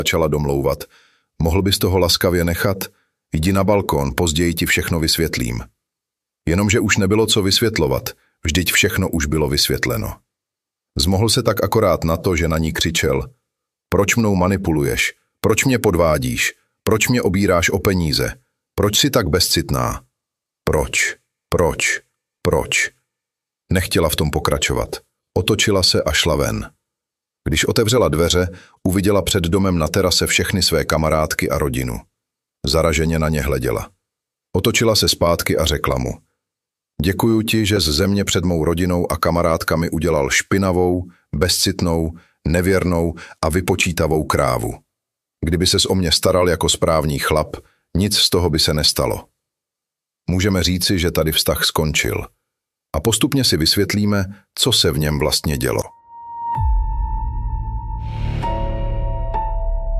Začala domlouvat. Mohl bys toho laskavě nechat? Jdi na balkón, později ti všechno vysvětlím. Jenomže už nebylo co vysvětlovat, vždyť všechno už bylo vysvětleno. Zmohl se tak akorát na to, že na ní křičel. Proč mnou manipuluješ? Proč mě podvádíš? Proč mě obíráš o peníze? Proč jsi tak bezcitná? Proč? Nechtěla v tom pokračovat. Otočila se a šla ven. Když otevřela dveře, uviděla před domem na terase všechny své kamarádky a rodinu. Zaraženě na ně hleděla. Otočila se zpátky a řekla mu. Děkuju ti, že z země před mou rodinou a kamarádkami udělal špinavou, bezcitnou, nevěrnou a vypočítavou krávu. Kdyby ses o mě staral jako správný chlap, nic z toho by se nestalo. Můžeme říci, že tady vztah skončil. A postupně si vysvětlíme, co se v něm vlastně dělo.